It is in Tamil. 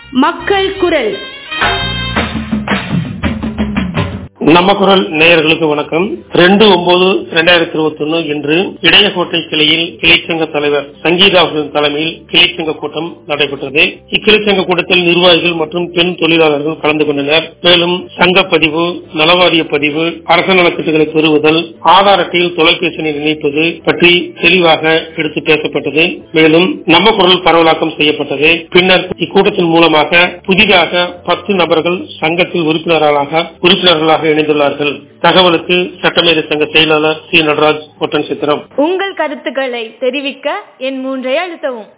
மக்கள் குரல். நம்ம குரல் நேயர்களுக்கு வணக்கம். 2/9/2021 இன்று இடையகோட்டை கிளையில் கிளைச்சங்க தலைவர் சங்கீதா தலைமையில் கிளைச்சங்க கூட்டம் நடைபெற்றது. இக்கிளைச்சங்க கூட்டத்தில் நிர்வாகிகள் மற்றும் பெண் தொழிலாளர்கள் கலந்து கொண்டனர். மேலும் சங்க பதிவு, நலவாரிய பதிவு, அரசு நலத்திட்டங்களை பெறுவதல், ஆதார் அட்டையில் தொலைபேசி இணைப்பது பற்றி தெளிவாக எடுத்து பேசப்பட்டது. மேலும் நம்ம குரல் பரவலாக்கம் செய்யப்பட்டது. பின்னர் இக்கூட்டத்தின் மூலமாக புதிதாக 10 நபர்கள் சங்கத்தில் உறுப்பினர்களாக இணைந்துள்ளார்கள். தகவலுக்கு சட்டமேதை சங்க செயலாளர் சி. நடராஜ், ஒட்டன் சித்திரம். உங்கள் கருத்துக்களை தெரிவிக்க எண் 3 அழுத்தவும்.